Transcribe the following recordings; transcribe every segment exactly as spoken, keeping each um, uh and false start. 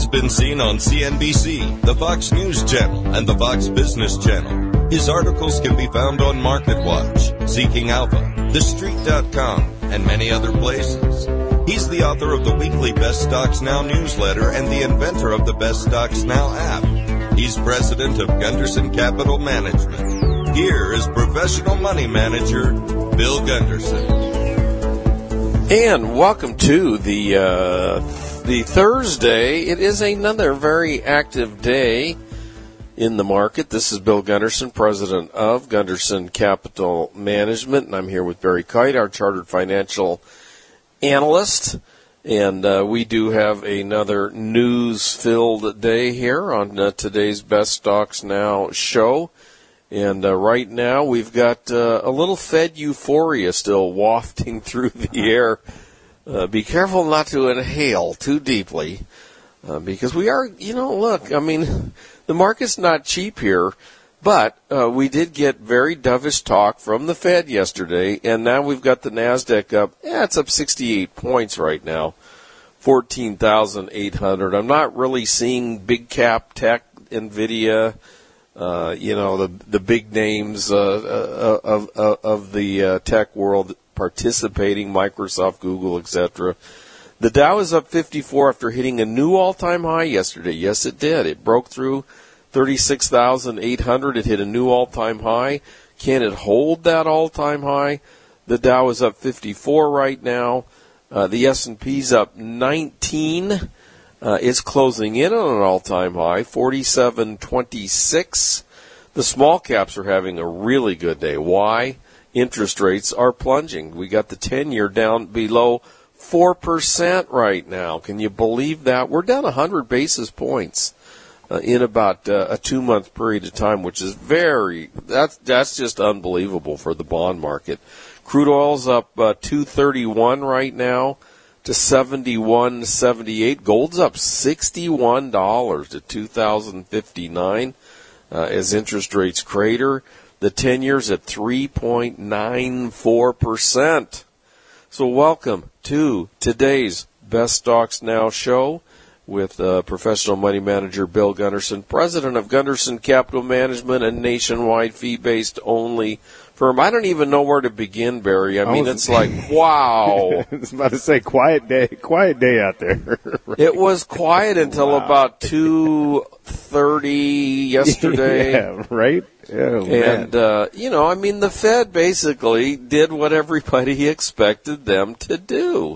He's been seen on C N B C, the Fox News Channel, and the Fox Business Channel. His articles can be found on MarketWatch, Seeking Alpha, The Street dot com, and many other places. He's the author of the weekly Best Stocks Now newsletter and the inventor of the Best Stocks Now app. He's president of Gunderson Capital Management. Here is professional money manager, Bill Gunderson. And welcome to the uh, the Thursday. It is another very active day in the market. This is Bill Gunderson, president of Gunderson Capital Management, and I'm here with Barry Kite, our chartered financial analyst. And uh, we do have another news-filled day here on uh, today's Best Stocks Now show. And uh, right now we've got uh, a little Fed euphoria still wafting through the air. Uh, be careful not to inhale too deeply uh, because we are, you know, look, I mean, the market's not cheap here, but uh, we did get very dovish talk from the Fed yesterday, and now we've got the NASDAQ up. Yeah, it's up sixty-eight points right now, fourteen thousand eight hundred. I'm not really seeing big cap tech, NVIDIA, Uh, you know, the the big names uh, uh, of, of of the uh, tech world participating, Microsoft, Google, et cetera. The Dow is up fifty-four after hitting a new all-time high yesterday. Yes, it did. It broke through thirty-six thousand eight hundred. It hit a new all-time high. Can it hold that all-time high? The Dow is up fifty-four right now. Uh, the S and P's up nineteen. Uh, it's closing in on an all-time high, forty-seven twenty-six. The small caps are having a really good day. Why? Interest rates are plunging. We got the ten-year down below four percent right now. Can you believe that? We're down one hundred basis points uh, in about uh, a two-month period of time, which is very, that's, that's just unbelievable for the bond market. Crude oil's up uh, two thirty-one right now to seventy-one seventy-eight. Gold's up sixty-one dollars to two thousand fifty-nine uh, as interest rates crater. The ten-year's at three point nine four percent. So welcome to today's Best Stocks Now show with uh, professional money manager Bill Gunderson, president of Gunderson Capital Management, a nationwide fee-based only firm. I don't even know where to begin, Barry. I mean, I was, it's like, wow. I was about to say, quiet day, quiet day out there. Right? It was quiet until wow. about two thirty yesterday. Yeah, right? Oh, and, uh, you know, I mean, the Fed basically did what everybody expected them to do.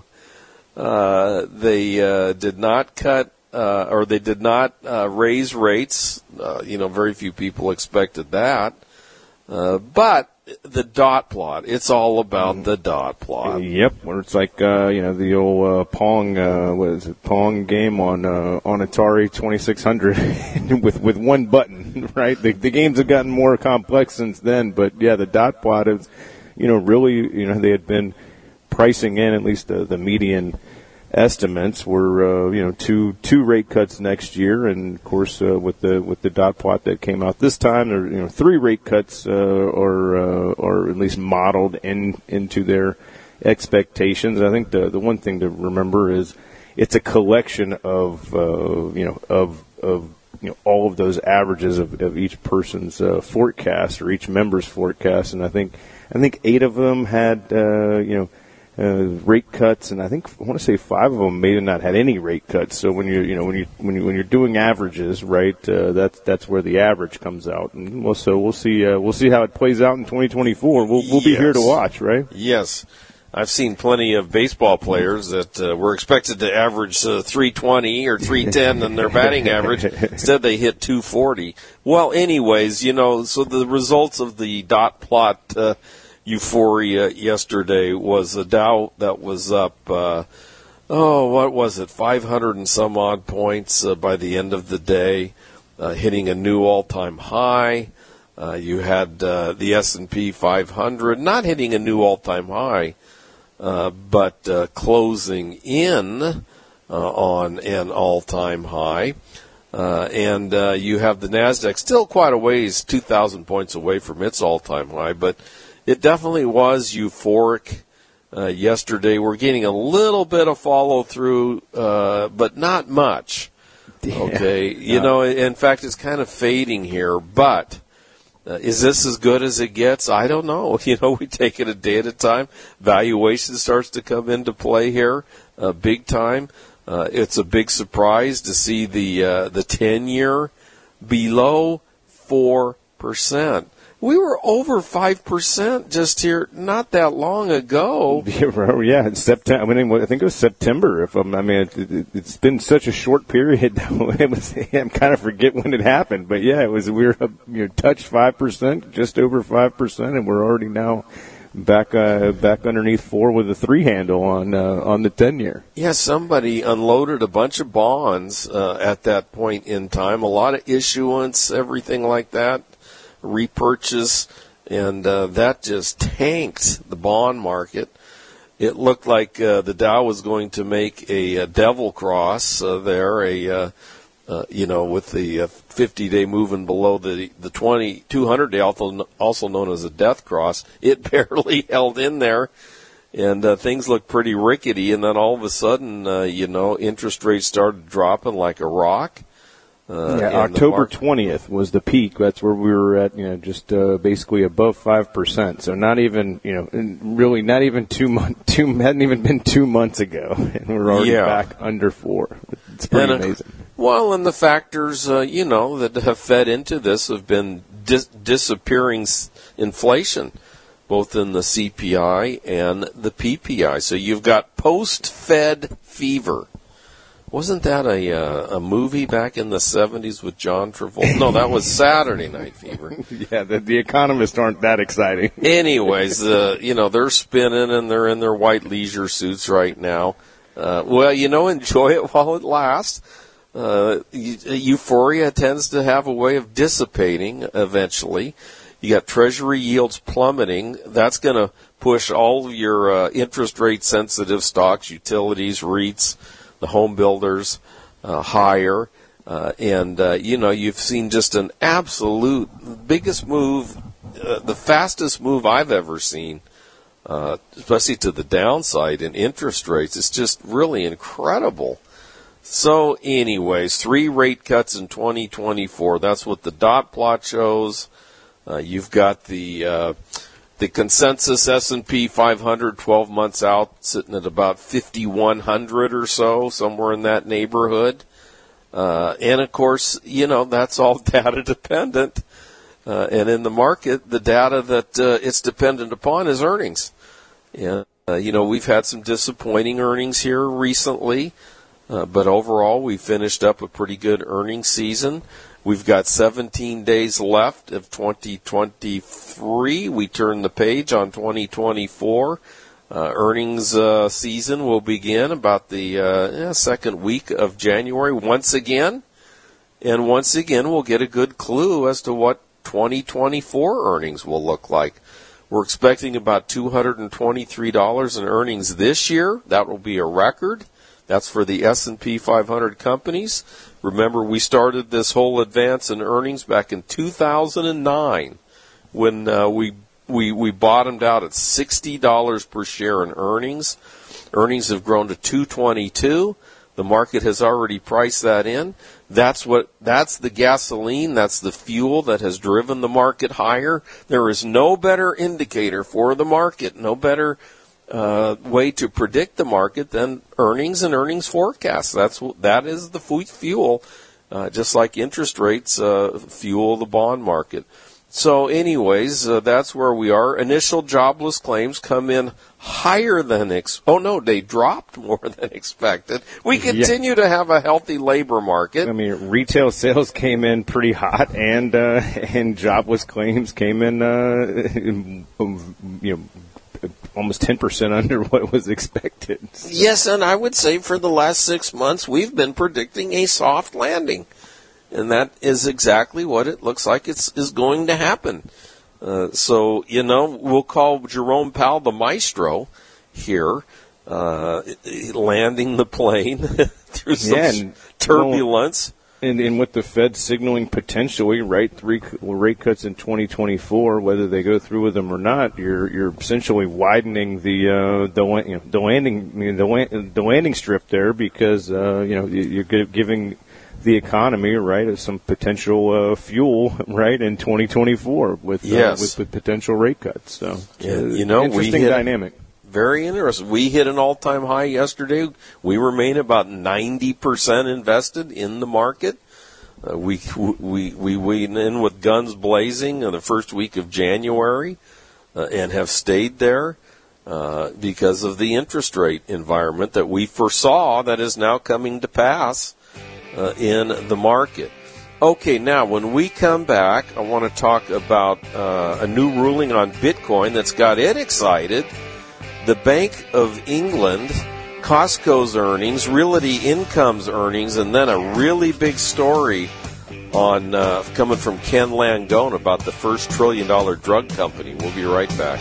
Uh, they uh, did not cut, uh, or they did not uh, raise rates. Uh, you know, very few people expected that. Uh, but the dot plot, it's all about the dot plot. Yep, where it's like, uh, you know, the old uh, Pong, uh, what is it, Pong game on uh, on Atari twenty-six hundred with with one button, right? The, the games have gotten more complex since then, but yeah, the dot plot is, you know, really, you know, they had been pricing in at least the, the median estimates were, uh, you know, two two rate cuts next year, and of course uh, with the with the dot plot that came out this time, there, you know, three rate cuts uh, are uh, or at least modeled in into their expectations. I think the the one thing to remember is it's a collection of uh, you know of of you know all of those averages of, of each person's uh, forecast or each member's forecast, and I think I think eight of them had uh, you know. Uh, rate cuts, and I think I want to say five of them may have not had any rate cuts. So when you you know when you when you when you're doing averages, right, uh, that's that's where the average comes out. And we'll, so we'll see uh, we'll see how it plays out in twenty twenty-four. We'll we'll be yes. here to watch, right? Yes, I've seen plenty of baseball players that uh, were expected to average uh, three twenty or three ten in their batting average. Instead, they hit two forty. Well, anyways, you know, so the results of the dot plot. Uh, Euphoria yesterday was a Dow that was up, uh, oh, what was it, five hundred and some odd points uh, by the end of the day, uh, hitting a new all-time high. Uh, you had uh, the S and P five hundred not hitting a new all-time high, uh, but uh, closing in uh, on an all-time high. Uh, and uh, you have the NASDAQ still quite a ways, two thousand points away from its all-time high, but it definitely was euphoric uh, yesterday. We're getting a little bit of follow-through, uh, but not much. Okay, you know, in fact, it's kind of fading here, but uh, is this as good as it gets? I don't know. You know, we take it a day at a time. Valuation starts to come into play here, uh, big time. Uh, it's a big surprise to see the uh, the ten-year below four percent. We were over five percent just here not that long ago. Yeah, in September. I mean, I think it was September. If I'm, I mean, it, it, it's been such a short period. It was, I'm kind of forget when it happened, but yeah, it was. We were, you know, touched five percent, just over five percent, and we're already now back uh, back underneath four with a three handle on uh, on the ten year. Yeah, somebody unloaded a bunch of bonds uh, at that point in time. A lot of issuance, everything like that. Repurchase, and uh, that just tanked the bond market. It looked like uh, the Dow was going to make a, a devil cross uh, there, a uh, uh, you know, with the uh, fifty-day moving below the the twenty, two hundred day, also also known as a death cross. It barely held in there, and uh, things looked pretty rickety. And then all of a sudden, uh, you know, interest rates started dropping like a rock. Uh, yeah, October twentieth was the peak. That's where we were at, you know, just uh, basically above five percent. So not even, you know, really not even two months, two, hadn't even been two months ago. And we're already yeah. back under four. It's pretty and, amazing. Uh, well, and the factors, uh, you know, that have fed into this have been dis- disappearing s- inflation, both in the C P I and the P P I. So you've got post-Fed fever. Wasn't that a uh, a movie back in the seventies with John Travolta? No, that was Saturday Night Fever. Yeah, the, the economists aren't that exciting. Anyways, uh, you know, they're spinning and they're in their white leisure suits right now. Uh, well, you know, enjoy it while it lasts. Uh, euphoria tends to have a way of dissipating eventually. You got Treasury yields plummeting. That's going to push all of your uh, interest rate sensitive stocks, utilities, REITs, the home builders uh, higher, uh, and uh, you know, you've seen just an absolute biggest move, uh, the fastest move I've ever seen, uh, especially to the downside in interest rates. It's just really incredible. So, anyways, three rate cuts in twenty twenty-four. That's what the dot plot shows. Uh, you've got the uh, The consensus S and P five hundred twelve months out sitting at about fifty-one hundred or so, somewhere in that neighborhood. Uh, and, of course, you know, that's all data dependent. Uh, and in the market, the data that uh, it's dependent upon is earnings. And, uh, you know, we've had some disappointing earnings here recently. Uh, but overall, we finished up a pretty good earnings season. We've got seventeen days left of twenty twenty-three. We turn the page on twenty twenty-four. Uh, earnings uh, season will begin about the uh, yeah, second week of January once again. And once again, we'll get a good clue as to what twenty twenty-four earnings will look like. We're expecting about two hundred twenty-three dollars in earnings this year. That will be a record. That's for the S and P five hundred companies. Remember, we started this whole advance in earnings back in two thousand nine when uh, we, we we bottomed out at sixty dollars per share in earnings. Earnings have grown to two hundred twenty-two dollars. The market has already priced that in. That's what that's the gasoline, that's the fuel that has driven the market higher. There is no better indicator for the market, no better Uh, way to predict the market than earnings and earnings forecasts. That's that is the fuel, uh, just like interest rates uh, fuel the bond market. So, anyways, uh, that's where we are. Initial jobless claims come in higher than ex. Oh no, they dropped more than expected. We continue yeah. to have a healthy labor market. I mean, retail sales came in pretty hot, and uh, and jobless claims came in, uh, you know, almost ten percent under what was expected. So. Yes, and I would say for the last six months, we've been predicting a soft landing. And that is exactly what it looks like it's is going to happen. Uh, so, you know, we'll call Jerome Powell the maestro here, uh, landing the plane through some yeah, and, turbulence. Well, And, and with the Fed signaling potentially, right, three rate cuts in twenty twenty-four, whether they go through with them or not, you're you're essentially widening the uh, the you know, the landing I mean, the the landing strip there because uh, you know you're giving the economy, right, as some potential uh, fuel, right, in twenty twenty-four with, yes. uh, with with potential rate cuts. So, yeah, uh, you know, interesting we hit, dynamic. Very interesting. We hit an all-time high yesterday. We remain about ninety percent invested in the market. Uh, we we we went in with guns blazing in the first week of January, uh, and have stayed there. Uh, because of the interest rate environment that we foresaw that is now coming to pass uh, in the market. Okay, now when we come back, I want to talk about uh, a new ruling on Bitcoin that's got it excited. The Bank of England, Costco's earnings, Realty Income's earnings, and then a really big story on uh, coming from Ken Langone about the first trillion dollar drug company. We'll be right back.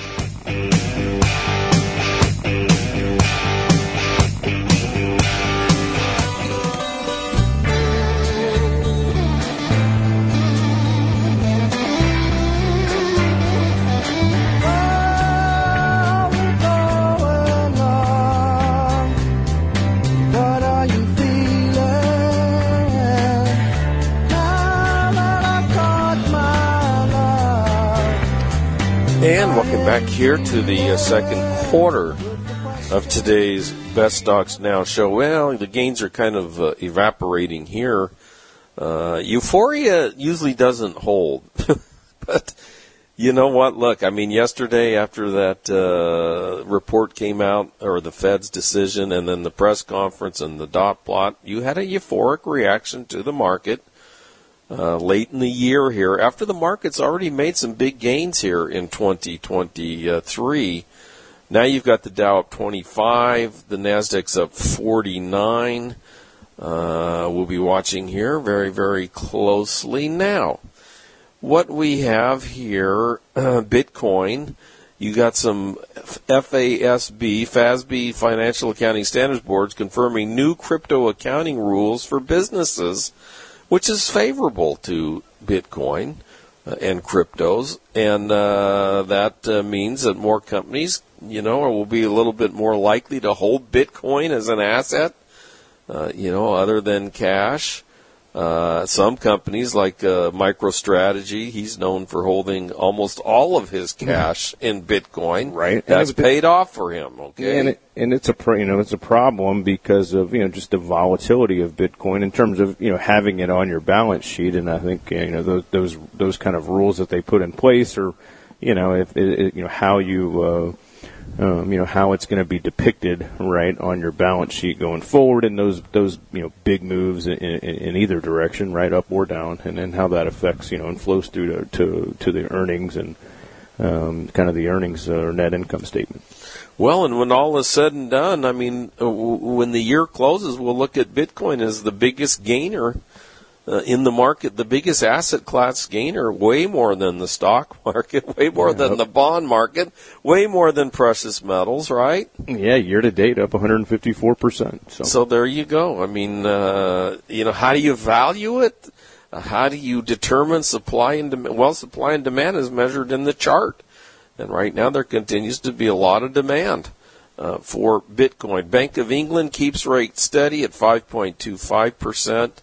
And welcome back here to the uh, second quarter of today's Best Stocks Now show. Well, the gains are kind of uh, evaporating here. Uh, euphoria usually doesn't hold. But you know what? Look, I mean, yesterday after that uh, report came out, or the Fed's decision, and then the press conference and the dot plot, you had a euphoric reaction to the market. Uh, late in the year here, after the market's already made some big gains here in twenty twenty-three. Now you've got the Dow up twenty-five, the Nasdaq's up forty-nine. Uh, we'll be watching here very, very closely. Now, what we have here, uh, Bitcoin, you got some F A S B, F A S B Financial Accounting Standards Boards confirming new crypto accounting rules for businesses, which is favorable to Bitcoin uh, and cryptos, and uh, that uh, means that more companies, you know, will be a little bit more likely to hold Bitcoin as an asset, uh, you know, other than cash. Uh, some companies like uh, MicroStrategy, he's known for holding almost all of his cash in Bitcoin. Right, That's paid off for him. Okay, and it, and it's a you know it's a problem because of you know just the volatility of Bitcoin in terms of you know having it on your balance sheet. And I think you know those those those kind of rules that they put in place, or you know if it, you know how you. Uh, Um, you know how it's going to be depicted, right, on your balance sheet going forward, and those those you know big moves in, in, in either direction, right, up or down, and then how that affects you know and flows through to to, to the earnings and um, kind of the earnings or net income statement. Well, and when all is said and done, I mean, uh, w- when the year closes, we'll look at Bitcoin as the biggest gainer Uh, in the market, the biggest asset class gainer, way more than the stock market, way more yeah, than the bond market, way more than precious metals, right? Yeah, year to date up one hundred fifty-four percent. So, so there you go. I mean, uh, you know, how do you value it? Uh, how do you determine supply and demand? Well, supply and demand is measured in the chart. And right now there continues to be a lot of demand uh, for Bitcoin. Bank of England keeps rates steady at five point two five percent.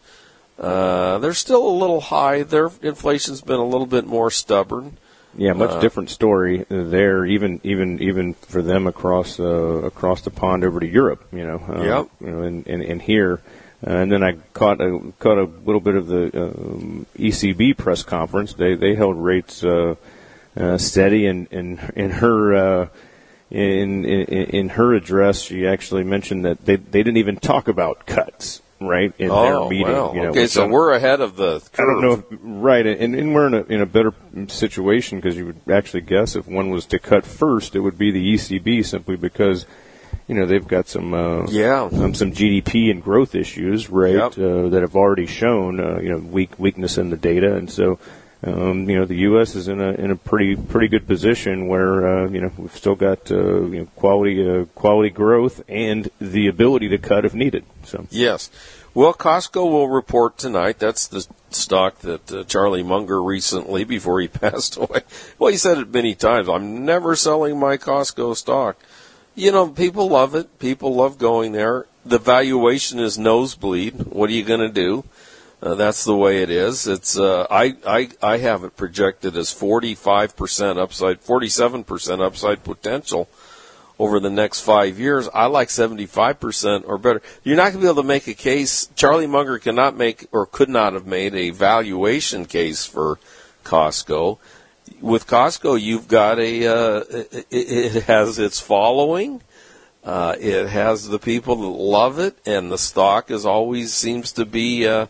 Uh, they're still a little high. Their inflation's been a little bit more stubborn. Yeah, much uh, different story there. Even even even for them across uh, across the pond over to Europe. You know. Uh, yep. You know, and, and, and here, uh, and then I caught a caught a little bit of the um, E C B press conference. They they held rates uh, uh, steady, and in in her. Uh, in, in in her address, she actually mentioned that they they didn't even talk about cuts. Right in oh, their meeting. Wow. You know, okay, so we're ahead of the curve. I don't know, if, right? And, and we're in a in a better situation because you would actually guess if one was to cut first, it would be the E C B, simply because you know they've got some uh, yeah um, some G D P and growth issues, right? Yep. Uh, that have already shown uh, you know weak weakness in the data, and so. Um, you know the U S is in a in a pretty pretty good position where uh, you know we've still got uh, you know quality uh, quality growth and the ability to cut if needed. So yes, well, Costco will report tonight. That's the stock that uh, Charlie Munger recently, before he passed away. Well, he said it many times. I'm never selling my Costco stock. You know, people love it. People love going there. The valuation is nosebleed. What are you going to do? Uh, that's the way it is. It's uh, I, I I have it projected as forty-five percent upside, forty-seven percent upside potential over the next five years. I like seventy-five percent or better. You're not going to be able to make a case. Charlie Munger cannot make or could not have made a valuation case for Costco. With Costco, you've got a uh, it, it has its following. Uh, it has the people that love it, and the stock is always seems to be uh,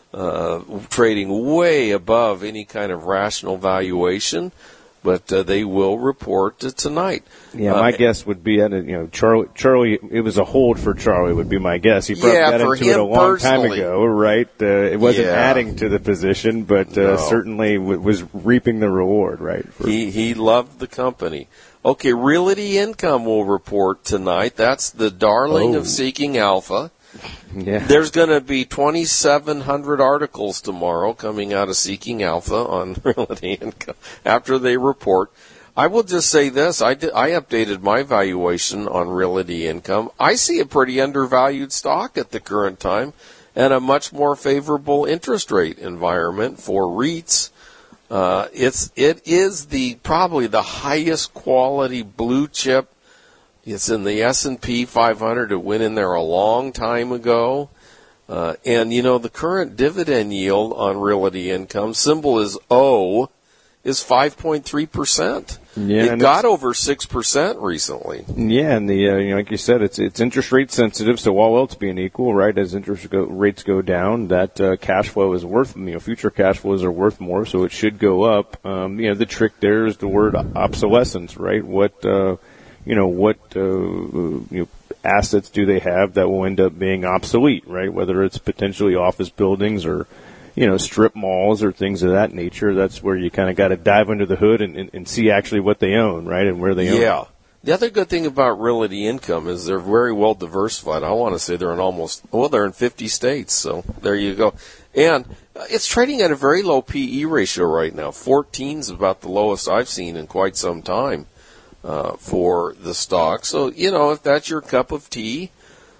uh, trading way above any kind of rational valuation. But uh, they will report uh, tonight. Yeah, my uh, guess would be, you know, Charlie. Charlie, it was a hold for Charlie. Would be my guess. He probably yeah, got for into it a long personally. time ago, right? Uh, it wasn't yeah. adding to the position, but uh, no. certainly w- was reaping the reward, right? For- he he loved the company. Okay, Realty Income will report tonight. That's the darling oh. of Seeking Alpha. Yeah. There's going to be twenty-seven hundred articles tomorrow coming out of Seeking Alpha on Realty Income after they report. I will just say this. I, did, I updated my valuation on Realty Income. I see a pretty undervalued stock at the current time and a much more favorable interest rate environment for REITs. Uh, it's, it is the, probably the highest quality blue chip. It's in the S and P five hundred. It went in there a long time ago. Uh, and, you know, the current dividend yield on Realty Income, symbol is O, is five point three percent. Yeah, it got over six percent recently. Yeah, and the uh, you know, like you said, it's it's interest rate sensitive, so all else being equal, right, as interest go, rates go down, that uh, cash flow is worth, you know, future cash flows are worth more, so it should go up. Um, you know, the trick there is the word obsolescence, right? What... Uh, You know, what uh, you know, assets do they have that will end up being obsolete, right? Whether it's potentially office buildings or, you know, strip malls or things of that nature. That's where you kind of got to dive under the hood and, and, and see actually what they own, right, and where they own. Yeah. The other good thing about Realty Income is they're very well diversified. I want to say they're in almost, well, they're in fifty states, so there you go. And it's trading at a very low P E ratio right now. fourteen is about the lowest I've seen in quite some time. Uh, for the stock. So, you know, if that's your cup of tea,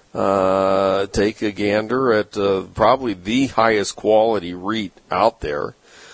uh, take a gander at uh, probably the highest quality REIT out there.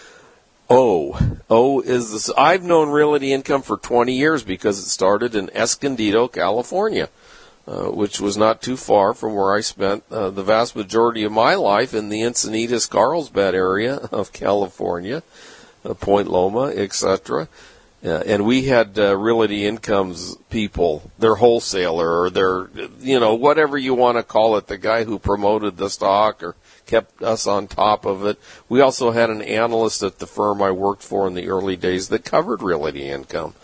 O. O is this. I've known Realty Income for twenty years because it started in Escondido, California, uh, which was not too far from where I spent uh, the vast majority of my life in the Encinitas, Carlsbad area of California, uh, Point Loma, et cetera. Uh, and we had uh, Realty Income's people, their wholesaler or their, you know, whatever you want to call it, the guy who promoted the stock or kept us on top of it. We also had an analyst at the firm I worked for in the early days that covered Realty Income.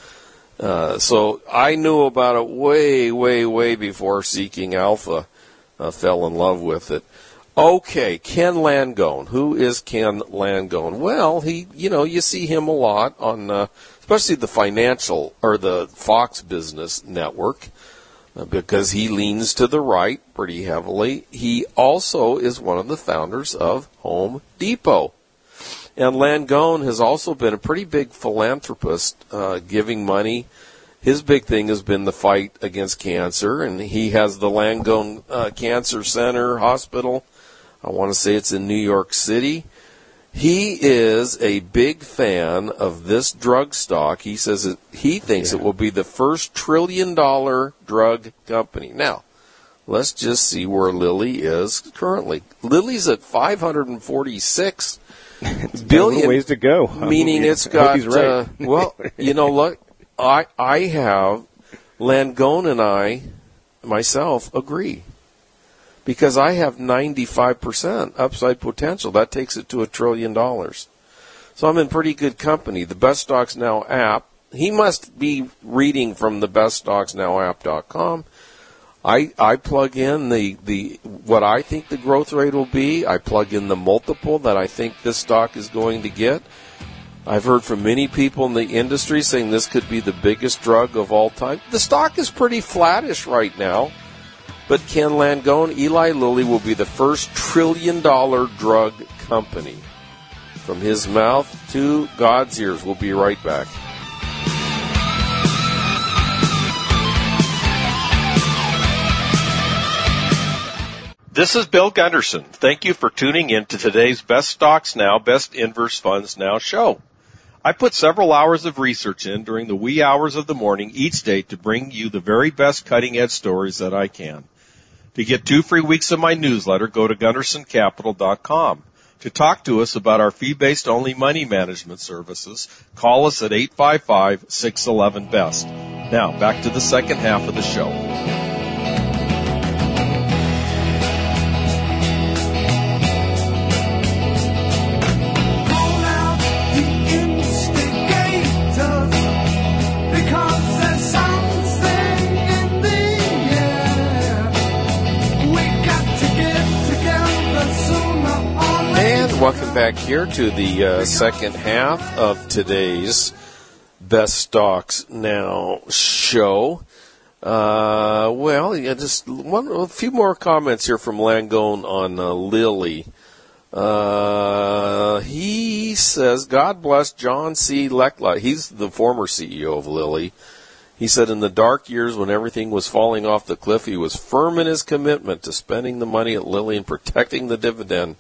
Uh, so I knew about it way, way, way before Seeking Alpha uh, fell in love with it. Okay, Ken Langone. Who is Ken Langone? Well, he, you know, you see him a lot on, uh, especially the financial or the Fox Business Network, uh, because he leans to the right pretty heavily. He also is one of the founders of Home Depot. And Langone has also been a pretty big philanthropist, uh, giving money. His big thing has been the fight against cancer, and he has the Langone uh, Cancer Center Hospital. I want to say it's in New York City. He is a big fan of this drug stock. He says it, he thinks yeah. it will be the first trillion-dollar drug company. Now, let's just see where Lilly is currently. Lilly's at five hundred forty-six it's billion. Got a ways to go. Meaning it's got, right. uh, well, you know, look, I, I have, Langone and I, myself, agree. Because I have ninety-five percent upside potential. That takes it to a trillion dollars. So I'm in pretty good company. The Best Stocks Now app, he must be reading from the best stocks now app dot com. I, I plug in the, the what I think the growth rate will be. I plug in the multiple that I think this stock is going to get. I've heard from many people in the industry saying this could be the biggest drug of all time. The stock is pretty flattish right now. But Ken Langone, Eli Lilly will be the first trillion-dollar drug company. From his mouth to God's ears. We'll be right back. This is Bill Gunderson. Thank you for tuning in to today's Best Stocks Now, Best Inverse Funds Now show. I put several hours of research in during the wee hours of the morning each day to bring you the very best cutting-edge stories that I can. To get two free weeks of my newsletter, go to gunderson capital dot com. To talk to us about our fee-based only money management services, call us at eight five five, six one one, B E S T. Now, back to the second half of the show. Welcome back here to the uh, second half of today's Best Stocks Now show. Uh, well, yeah, just one, a few more comments here from Langone on uh, Lilly. Uh, he says, God bless John C. Lecla. He's the former C E O of Lilly. He said in the dark years when everything was falling off the cliff, he was firm in his commitment to spending the money at Lilly and protecting the dividend.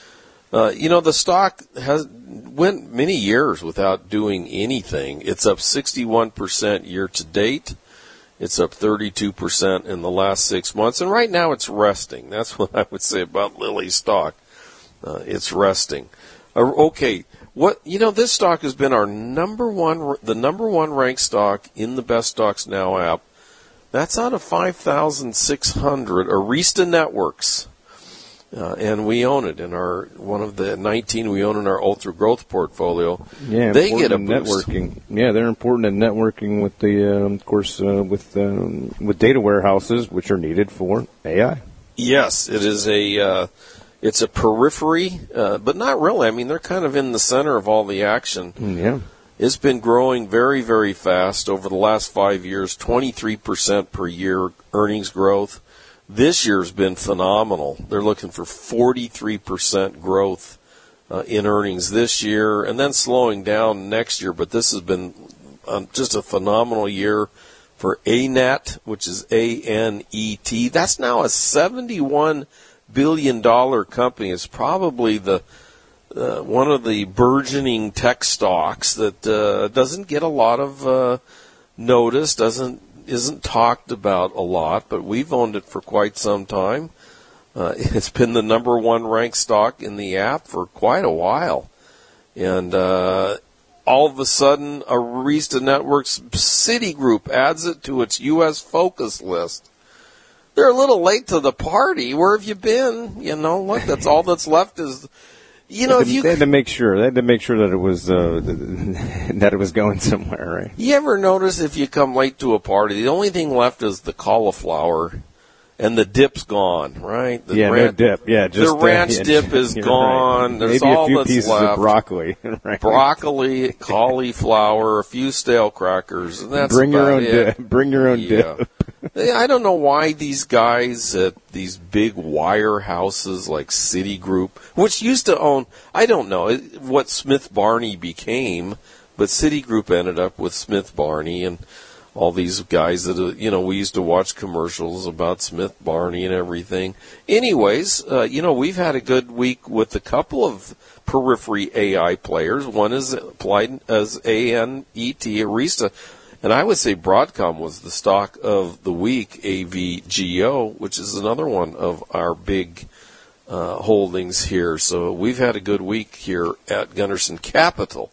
Uh, you know, the stock has went many years without doing anything. It's up sixty-one percent year to date. It's up thirty-two percent in the last six months. And right now it's resting. That's what I would say about Lilly stock. Uh, it's resting. Uh, okay. What, you know, this stock has been our number one, the number one ranked stock in the Best Stocks Now app. That's out of five thousand six hundred Arista Networks. Uh, and we own it in our one of the nineteen we own in our ultra growth portfolio. Yeah, they get a boost. Networking. Yeah, they're important in networking with the, um, of course, uh, with um, with data warehouses, which are needed for A I. Yes, it is a uh, it's a periphery, uh, but not really. I mean, they're kind of in the center of all the action. Yeah, it's been growing very, very fast over the last five years. twenty-three percent per year earnings growth. This year's been phenomenal. They're looking for forty-three percent growth uh, in earnings this year, and then slowing down next year. But this has been um, just a phenomenal year for A N E T, which is A N E T. That's now a seventy-one billion dollars company. It's probably the uh, one of the burgeoning tech stocks that uh, doesn't get a lot of uh, notice, doesn't isn't talked about a lot, but we've owned it for quite some time. Uh, it's been the number one ranked stock in the app for quite a while. And uh, all of a sudden, Arista Networks Citigroup adds it to its U S focus list. They're a little late to the party. Where have you been? You know, look, that's all that's left is... You know, they, if you they had to make sure they had to make sure that it was uh, that it was going somewhere, right? You ever notice if you come late to a party, the only thing left is the cauliflower, and the dip's gone, right? The yeah, ranch, no dip. Yeah, just the ranch uh, yeah, dip is gone. Right. There's Maybe all a few that's pieces left. of broccoli, right? Broccoli, cauliflower, a few stale crackers, and that's bring your about own it. dip. Bring your own yeah. dip. I don't know why these guys at these big wire houses like Citigroup, which used to own, I don't know what Smith Barney became, but Citigroup ended up with Smith Barney and all these guys that, you know, we used to watch commercials about Smith Barney and everything. Anyways, uh, you know, we've had a good week with a couple of periphery A I players. One is applied as A N E T, Arista. And I would say Broadcom was the stock of the week, A V G O, which is another one of our big uh, holdings here. So we've had a good week here at Gunderson Capital.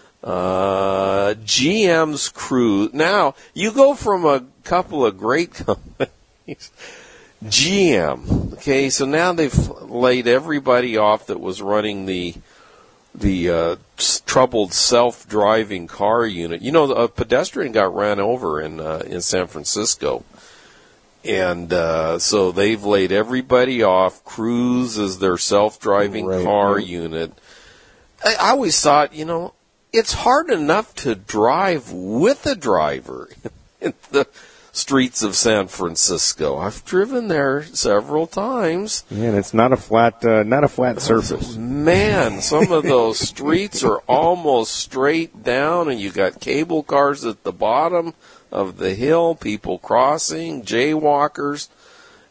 Uh, G M's Cruise. Now, you go from a couple of great companies. G M. Okay, so now they've laid everybody off that was running the the uh, troubled self-driving car unit. You know, a pedestrian got ran over in uh, in San Francisco. And uh, so they've laid everybody off. Cruise is their self-driving right, car right. unit. I, I always thought, you know, it's hard enough to drive with a driver in the streets of San Francisco. I've driven there several times. Yeah, and it's not a flat, uh, not a flat surface. Man, some of those streets are almost straight down, and you got cable cars at the bottom of the hill, people crossing, jaywalkers.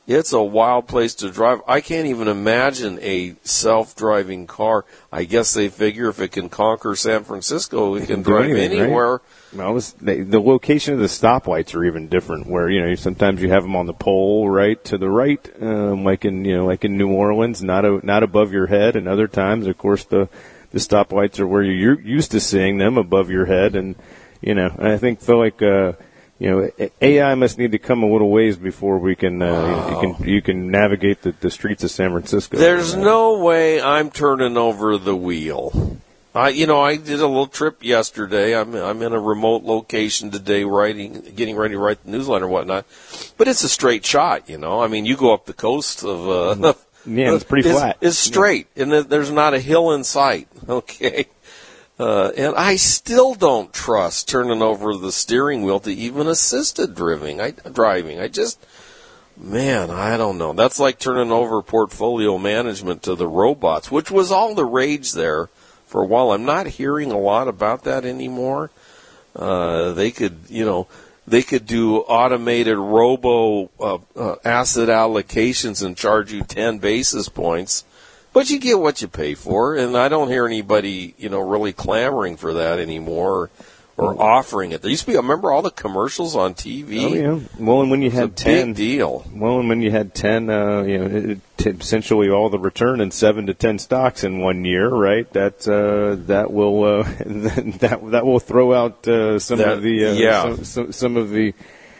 It's a wild place to drive. I can't even imagine a self-driving car. I guess they figure if it can conquer San Francisco, it, it can, can drive anything, anywhere. Right? Well, it was, the, the location of the stoplights are even different. Where you know sometimes you have them on the pole right to the right, um, like in you know like in New Orleans, not a, not above your head. And other times, of course, the the stoplights are where you're used to seeing them above your head. And you know, I think feel like. Uh, You know, A I must need to come a little ways before we can uh, wow. you can you can navigate the, the streets of San Francisco. There's no way I'm turning over the wheel. I, you know, I did a little trip yesterday. I'm I'm in a remote location today, writing, getting ready to write the newsletter and whatnot. But it's a straight shot. You know, I mean, you go up the coast of uh, yeah, it's pretty it's, flat. It's straight, yeah. And there's not a hill in sight. Okay. Uh, and I still don't trust turning over the steering wheel to even assisted driving. I, driving. I just, man, I don't know. That's like turning over portfolio management to the robots, which was all the rage there for a while. I'm not hearing a lot about that anymore. Uh, they could, you know, they could do automated robo uh, uh, asset allocations and charge you ten basis points. But you get what you pay for, and I don't hear anybody, you know, really clamoring for that anymore or, or offering it. There used to be, I remember all the commercials on T V. Oh, yeah. Well, and when you had ten. Big deal. Well, and when you had ten, uh, you know, it, it, essentially all the return in seven to ten stocks in one year, right? That, uh, that will, uh, that, that will throw out, uh, some that, of the, uh, yeah. some, some, some of the,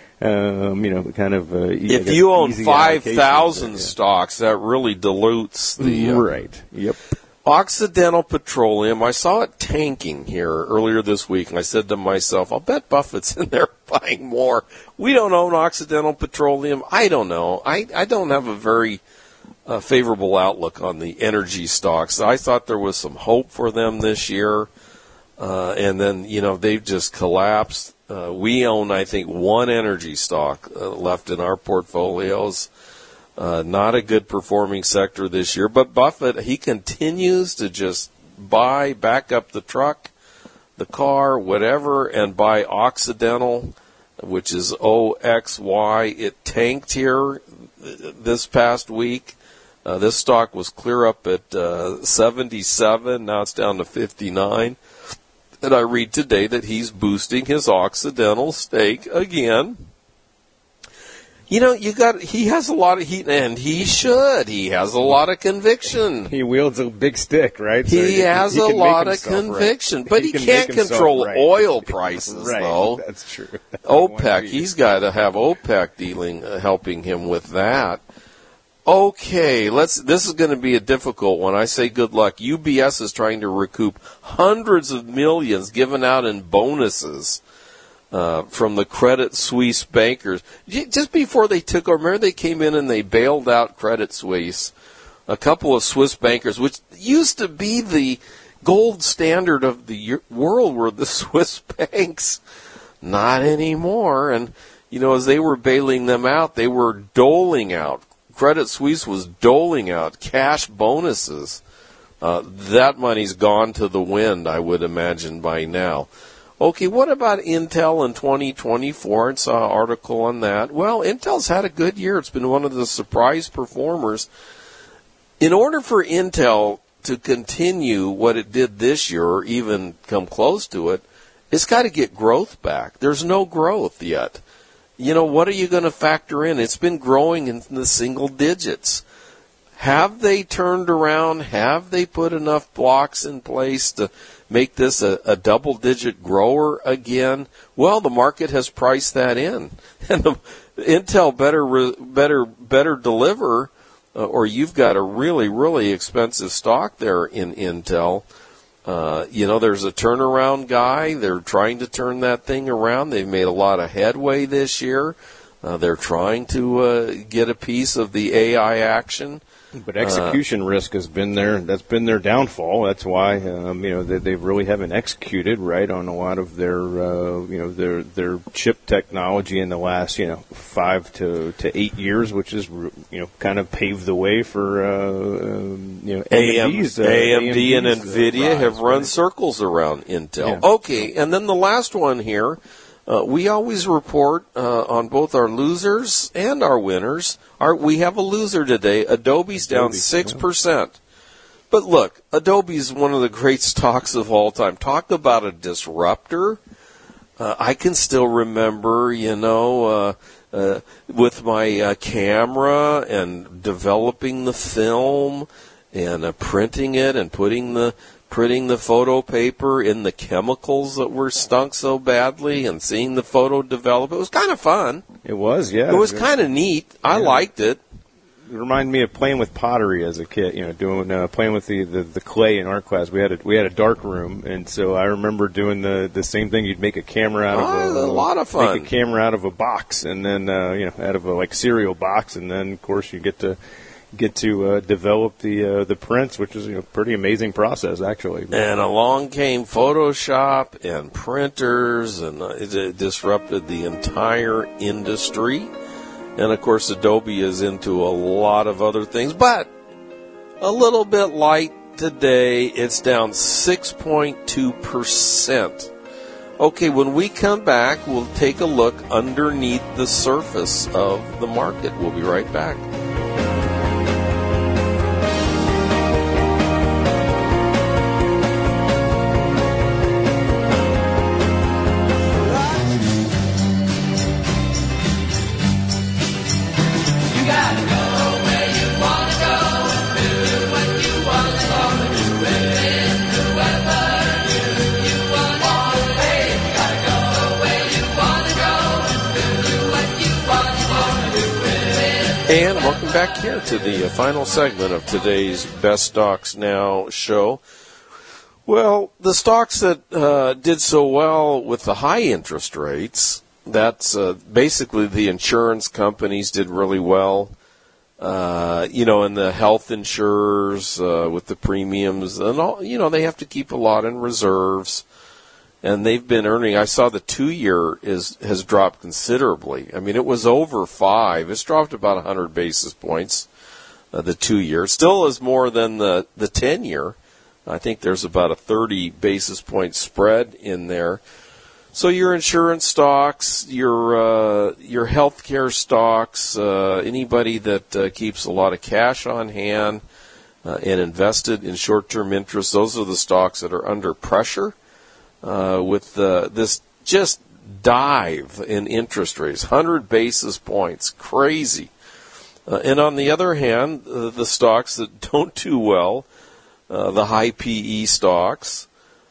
Um, you know, kind of. Uh, if you own five thousand yeah. stocks, that really dilutes the. Uh, right. Yep. Occidental Petroleum. I saw it tanking here earlier this week, and I said to myself, "I'll bet Buffett's in there buying more." We don't own Occidental Petroleum. I don't know. I I don't have a very uh, favorable outlook on the energy stocks. I thought there was some hope for them this year, uh, and then you know they've just collapsed. Uh, we own, I think, one energy stock uh, left in our portfolios. Uh, not a good performing sector this year, but Buffett, he continues to just buy, back up the truck, the car, whatever, and buy Occidental, which is O X Y. It tanked here this past week. Uh, this stock was clear up at uh, seventy-seven. Now it's down to fifty-nine. And I read today that he's boosting his Occidental stake again. You know, you got he has a lot of heat, and he should. He has a lot of conviction. He wields a big stick, right? So he, he has he a lot of conviction, right. but he, he can can't control right. oil prices, right. though. That's true. That's OPEC, he's got to have OPEC dealing, uh, helping him with that. Okay, let's. This is going to be a difficult one. I say good luck. U B S is trying to recoup hundreds of millions given out in bonuses uh, from the Credit Suisse bankers. Just before they took over, remember they came in and they bailed out Credit Suisse, a couple of Swiss bankers, which used to be the gold standard of the world, were the Swiss banks. Not anymore. And, you know, as they were bailing them out, they were doling out. Credit Suisse was doling out cash bonuses. Uh, that money's gone to the wind, I would imagine, by now. Okay, what about Intel in twenty twenty-four? I saw an article on that. Well, Intel's had a good year. It's been one of the surprise performers. In order for Intel to continue what it did this year, or even come close to it, it's got to get growth back. There's no growth yet. You know, what are you going to factor in? It's been growing in the single digits. Have they turned around? Have they put enough blocks in place to make this a, a double-digit grower again? Well, the market has priced that in. And the, Intel better better better deliver, uh, or you've got a really, really expensive stock there in Intel. Uh, you know, there's a turnaround guy. They're trying to turn that thing around. They've made a lot of headway this year. Uh, they're trying to uh, get a piece of the A I action. But execution uh, risk has been their that's been their downfall. That's why um, you know they, they really haven't executed right on a lot of their uh, you know their their chip technology in the last you know five to, to eight years, which is you know kind of paved the way for uh, um, you know A M D, uh, A M D and NVIDIA rise, have run right? circles around Intel. Yeah. Okay, and then the last one here. Uh, we always report uh, on both our losers and our winners. Our, we have a loser today. Adobe's down Adobe, six percent. But look, Adobe's one of the great stocks of all time. Talk about a disruptor. Uh, I can still remember, you know, uh, uh, with my uh, camera and developing the film and uh, printing it and putting the printing the photo paper in the chemicals that were stunk so badly and seeing the photo develop. It was kind of fun. It was, yeah. It was kind of neat. I Yeah. liked it. It reminded me of playing with pottery as a kid. You know, doing uh, playing with the, the, the clay in art class. We had a we had a dark room, and so I remember doing the, the same thing. You'd make a camera out of Oh, a, a lot of fun. Make a camera out of a box, and then uh, you know, out of a like cereal box, and then of course you get to get to uh, develop the uh, the prints, which is a you know, pretty amazing process actually. And along came Photoshop and printers, and uh, it, it disrupted the entire industry. And, of course, Adobe is into a lot of other things, but a little bit light today. It's down six point two percent. Okay, when we come back, we'll take a look underneath the surface of the market. We'll be right back. And welcome back here to the uh, final segment of today's Best Stocks Now show. Well, the stocks that uh, did so well with the high interest rates, that's uh, basically the insurance companies did really well. Uh, you know, and the health insurers uh, with the premiums and all, you know, they have to keep a lot in reserves. And they've been earning. I saw the two-year is has dropped considerably. I mean, it was over five. It's dropped about one hundred basis points. Uh, the two-year still is more than the the ten-year. I think there's about a thirty basis point spread in there. So your insurance stocks, your uh, your healthcare stocks, uh, anybody that uh, keeps a lot of cash on hand uh, and invested in short-term interest, those are the stocks that are under pressure. Uh, with uh, this just dive in interest rates, one hundred basis points, crazy. Uh, and on the other hand, uh, the stocks that don't do well, uh, the high P E stocks,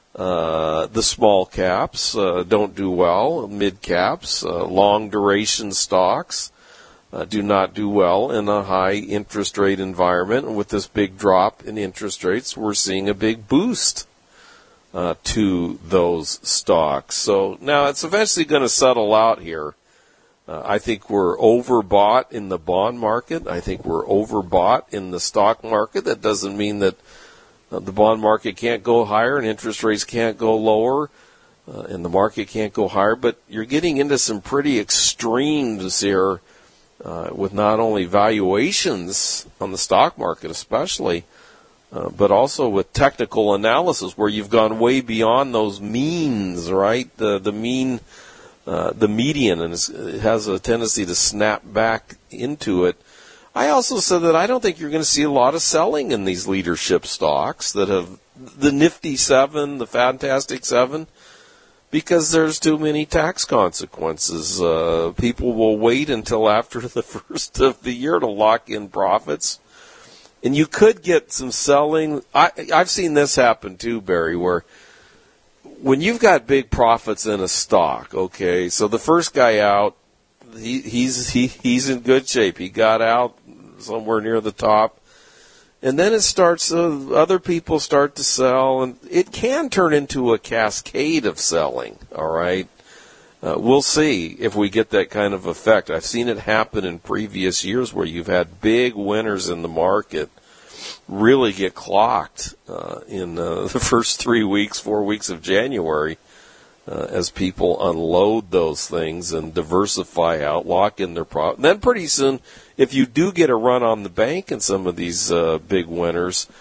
uh, the small caps uh, don't do well, mid caps, uh, long duration stocks uh, do not do well in a high interest rate environment. And with this big drop in interest rates, we're seeing a big boost Uh, to those stocks. So now it's eventually going to settle out here. Uh, I think we're overbought in the bond market. I think we're overbought in the stock market. That doesn't mean that uh, the bond market can't go higher and interest rates can't go lower uh, and the market can't go higher. But you're getting into some pretty extremes here uh, with not only valuations on the stock market especially, Uh, but also with technical analysis, where you've gone way beyond those means, right? The the mean, uh, the median, and it has a tendency to snap back into it. I also said that I don't think you're going to see a lot of selling in these leadership stocks that have the Nifty Seven, the Fantastic Seven, because there's too many tax consequences. Uh, people will wait until after the first of the year to lock in profits. And you could get some selling. I, I've seen this happen too, Barry, where when you've got big profits in a stock, okay, so the first guy out, he, he's he, he's in good shape. He got out somewhere near the top. And then it starts, uh, other people start to sell, and it can turn into a cascade of selling, all right? Uh, we'll see if we get that kind of effect. I've seen it happen in previous years where you've had big winners in the market really get clocked uh, in uh, the first three weeks, four weeks of January uh, as people unload those things and diversify out, lock in their profit. Then pretty soon, if you do get a run on the bank in some of these uh, big winners,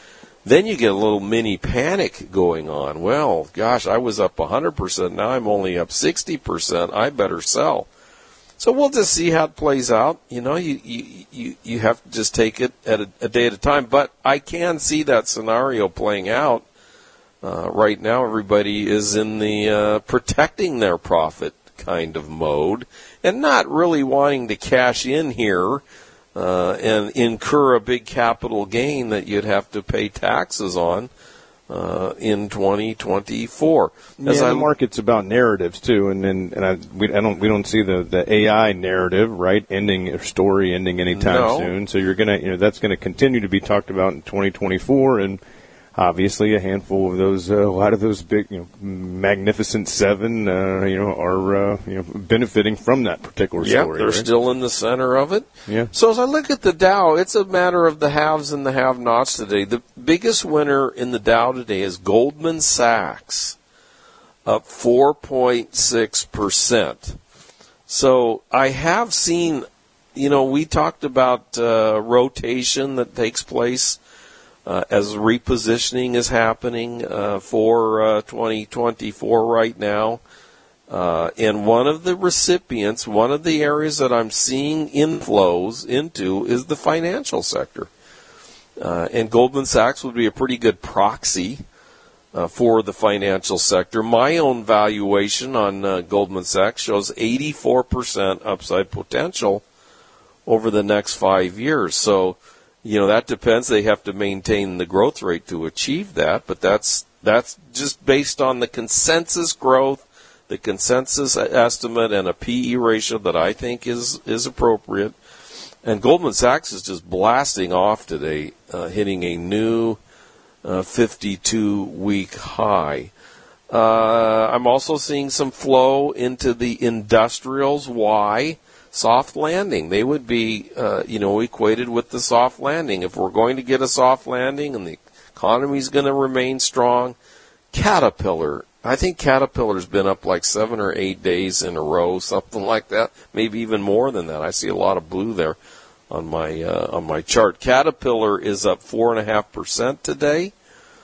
then you get a little mini panic going on. Well, gosh, I was up one hundred percent. Now I'm only up sixty percent. I better sell. So we'll just see how it plays out. You know, you you, you, you have to just take it at a, a day at a time. But I can see that scenario playing out. Uh, right now, everybody is in the uh, protecting their profit kind of mode and not really wanting to cash in here uh, and incur a big capital gain that you'd have to pay taxes on uh, in twenty twenty-four. As yeah, I, the market's about narratives too, and and, and I we I don't we don't see the, the A I narrative right ending or story ending anytime no. soon. So you're gonna you know that's gonna continue to be talked about in twenty twenty-four and. Obviously, a handful of those, uh, a lot of those big, you know, magnificent seven, uh, you know, are uh, you know benefiting from that particular yep, story. They're right? still in the center of it. Yeah. So as I look at the Dow, it's a matter of the haves and the have-nots today. The biggest winner in the Dow today is Goldman Sachs, up four point six percent. So I have seen, you know, we talked about uh, rotation that takes place. Uh, as repositioning is happening uh, for uh, twenty twenty-four right now. Uh, and one of the recipients, one of the areas that I'm seeing inflows into is the financial sector. Uh, and Goldman Sachs would be a pretty good proxy uh, for the financial sector. My own valuation on uh, Goldman Sachs shows eighty-four percent upside potential over the next five years. So, you know, that depends. They have to maintain the growth rate to achieve that, but that's that's just based on the consensus growth, the consensus estimate, and a P E ratio that I think is, is appropriate. And Goldman Sachs is just blasting off today, uh, hitting a new uh, fifty-two week high. Uh, I'm also seeing some flow into the industrials. Why? Soft landing. They would be, uh, you know, equated with the soft landing. If we're going to get a soft landing and the economy's going to remain strong, Caterpillar. I think Caterpillar's been up like seven or eight days in a row, something like that. Maybe even more than that. I see a lot of blue there on my uh, on my chart. Caterpillar is up four and a half percent today.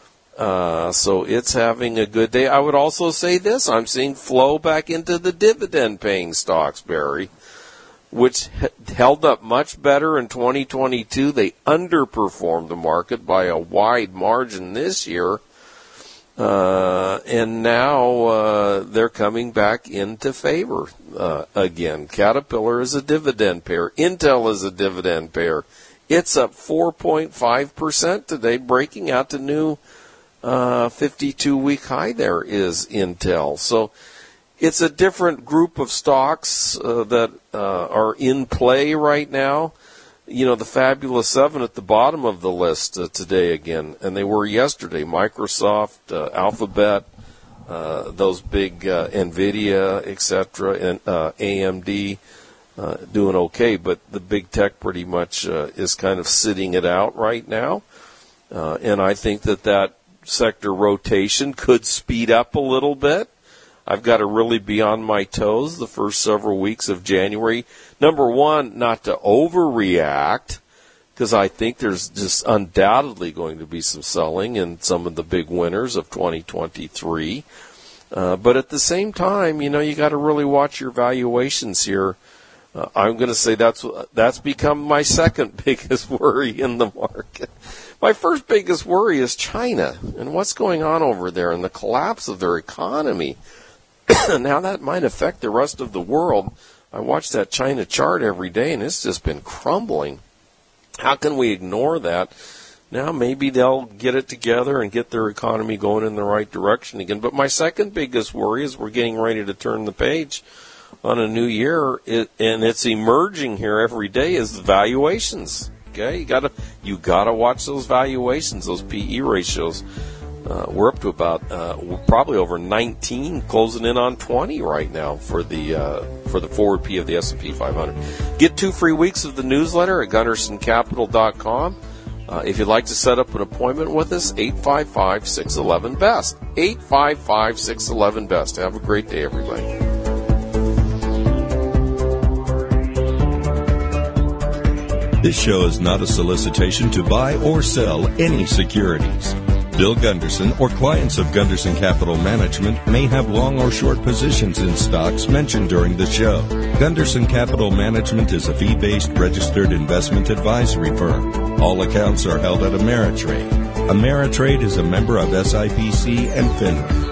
Uh, so it's having a good day. I would also say this: I'm seeing flow back into the dividend-paying stocks, Barry, which held up much better in twenty twenty-two. They underperformed the market by a wide margin this year. Uh, and now uh, they're coming back into favor uh, again. Caterpillar is a dividend payer. Intel is a dividend payer. It's up four point five percent today, breaking out to new uh, fifty-two week high there is Intel. So it's a different group of stocks uh, that uh, are in play right now. You know, the Fabulous Seven at the bottom of the list uh, today again, and they were yesterday. Microsoft, uh, Alphabet, uh, those big uh, NVIDIA, et cetera, and uh, A M D uh, doing okay, but the big tech pretty much uh, is kind of sitting it out right now. Uh, and I think that that sector rotation could speed up a little bit. I've got to really be on my toes the first several weeks of January. Number one, not to overreact, because I think there's just undoubtedly going to be some selling in some of the big winners of twenty twenty-three. Uh, but at the same time, you know, you got to really watch your valuations here. Uh, I'm going to say that's that's become my second biggest worry in the market. My first biggest worry is China and what's going on over there and the collapse of their economy. Now that might affect the rest of the world. I watch that China chart every day, and it's just been crumbling. How can we ignore that? Now maybe they'll get it together and get their economy going in the right direction again. But my second biggest worry is we're getting ready to turn the page on a new year, it, and it's emerging here every day, is the valuations. Okay, you gotta you gotta watch those valuations, those P E ratios. Uh, we're up to about uh, we're probably over nineteen, closing in on twenty right now for the uh, for the forward P of the S and P five hundred. Get two free weeks of the newsletter at gunderson capital dot com. Uh, if you'd like to set up an appointment with us, eight five five, six one one, B E S T. eight five five, six one one, B E S T. Have a great day, everybody. This show is not a solicitation to buy or sell any securities. Bill Gunderson or clients of Gunderson Capital Management may have long or short positions in stocks mentioned during the show. Gunderson Capital Management is a fee-based registered investment advisory firm. All accounts are held at Ameritrade. Ameritrade is a member of S I P C and FINRA.